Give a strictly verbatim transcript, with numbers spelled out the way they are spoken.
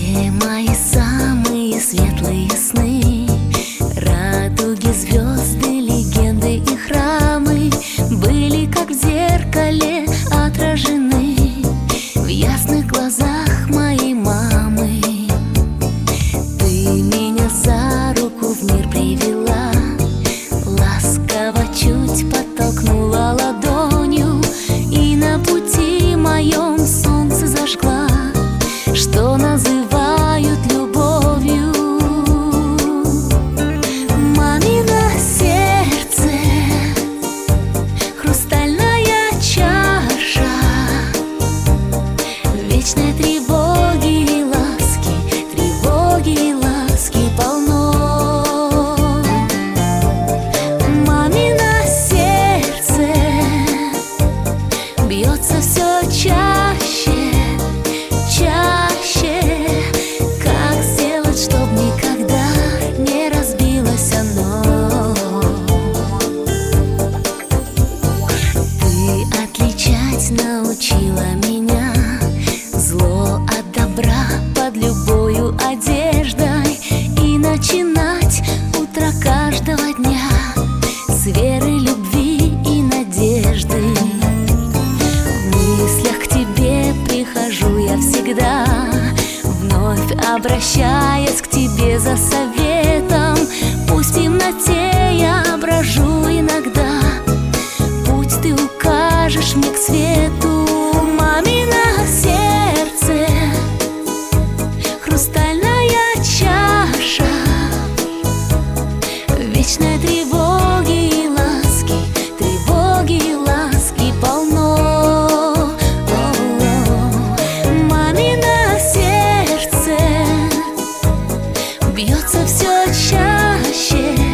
Все мои самые светлые сны, радуги, звезды, легенды и храмы были как в зеркале отражены в ясных глазах моей мамы. Ты меня за руку в мир привела, ласково чуть подтолкнула ладонью и на пути моем солнце зажгла, что называют любовью. Мамино сердце, хрустальная чаша, вечной тревоги и ласки, тревоги и ласки полно. Мамино сердце бьется все чаще, чаще. Как сделать, чтоб никогда не разбилось оно? Ты отличать научила меня зло от добра под любою одеждой и начинать утро каждого дня с веры, любви и надежды. В мыслях к тебе прихожу я всегда, вновь обращаясь к тебе за советом. Пусть в темноте я брожу иногда, путь ты укажешь мне к свету. Мамино сердце, хрустальная чаша, вечной тревоги и ласки, тревоги и ласки полно. Мамино сердце бьется все чаще,